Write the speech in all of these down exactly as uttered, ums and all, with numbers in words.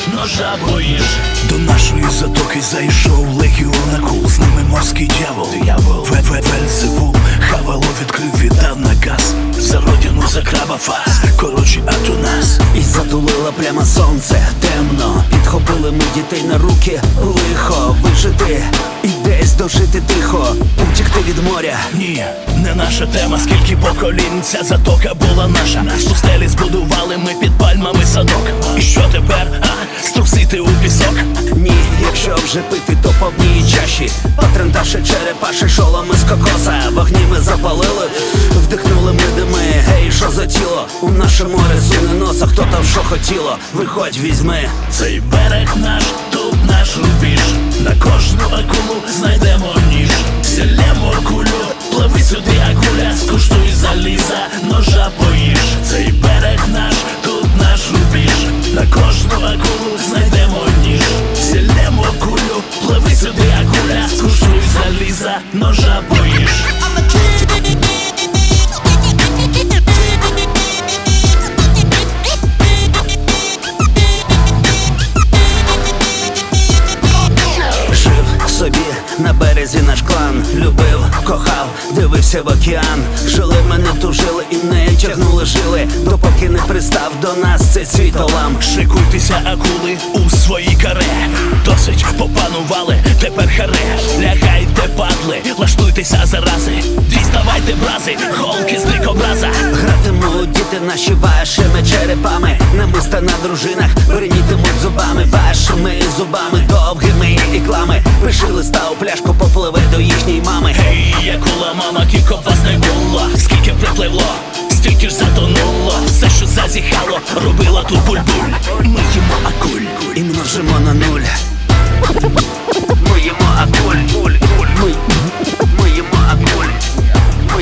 ножа боїш. До нашої затоки зайшов легіон акул. З ними морський дьявол, дьявол Вельзевул. Хавало відкрив, віддав наказ. За родину, за краба фас. Коротше, а то нас. І затулило прямо сонце, темно. Підхопили ми дітей на руки. Лихо, вижити і десь дожити тихо. Утікти від моря. Ні, не наша тема, скільки поколінь ця затока була наша. У стелі збудували ми під пальмами садок. І що тепер, а? Струсити у пісок? Ні, якщо вже пити, то повній чаші. Отренташе черепаші шоломи з кокоса. Вогні ми запалили, вдихнули ми дими. Гей, що за тіло? У наше море суне носа, хто там що хотіло. Виходь, візьми. Цей берег наш, тут наш рубіж. На кожну акулу знайдемо ніж. Зілємо кулю, пливи сюди, акуля. Скуштуй заліза, ножа поїж. Цей берег наш, тут наш рубіж. На кожну акулу знайдемо ніж. Зілємо кулю, пливи сюди, акуля. Скуштуй заліза, ножа поїж. Собі на березі наш клан любив, кохав, дивився в океан. Жили мене тужили і не тягнули жили, допоки не пристав до нас цей світолам. Шикуйтеся, акули, у свої каре. Досить попанували, тепер харе. Лягайте, падли, лаштуйтеся зарази. Діставайте брази, голки з дикобраза. Гратимуть діти наші вашими черепами. Намиста на дружинах бринітимуть зубами. Вашими зубами, довгими іклами. Пиши листа у пляшку, попливе до їхньої мами. Гей, акула, мама, кілько б вас не було. Скільки припливло, стільки ж затонуло. Все, що зазіхало, робила тут буль-буль. Ми їмо акуль І множимо на нуль. Ми їмо акуль. Ми, ми їмо акуль. Ми,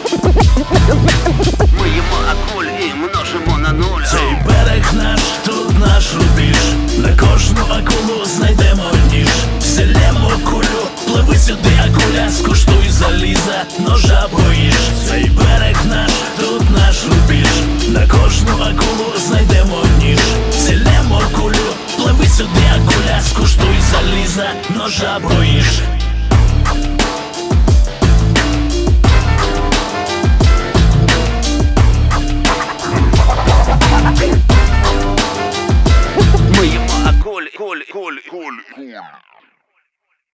ми їмо акуль і множимо на нуль. Цей берег наш, тут наш рубіж. На кожну акулу знайдемо ніж. Зілємо кулю, пливи сюди, акуля. Скуштуй заліза, ножа боїш. Цей берег наш, тут наш рубіж. На кожну акулу знайдемо ніж. Зілємо кулю, пливи сюди, акуля. Скуштуй заліза, ножа боїш. Ми їмо акуль, куль, куль, куль.